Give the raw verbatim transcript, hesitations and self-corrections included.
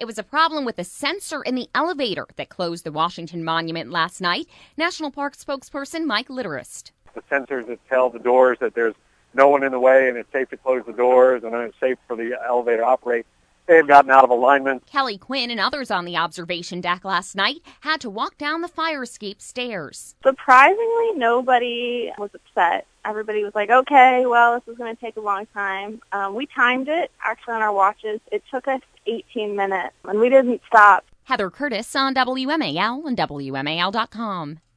It was a problem with a sensor in the elevator that closed the Washington Monument last night. National Park spokesperson Mike Litterist. The sensors that tell the doors that there's no one in the way and it's safe to close the doors and it's safe for the elevator to operate, they had gotten out of alignment. Kelly Quinn and others on the observation deck last night had to walk down the fire escape stairs. Surprisingly, nobody was upset. Everybody was like, okay, well, this is going to take a long time. Um, we timed it, actually, on our watches. It took us eighteen minutes, and we didn't stop. Heather Curtis on W M A L and W M A L dot com.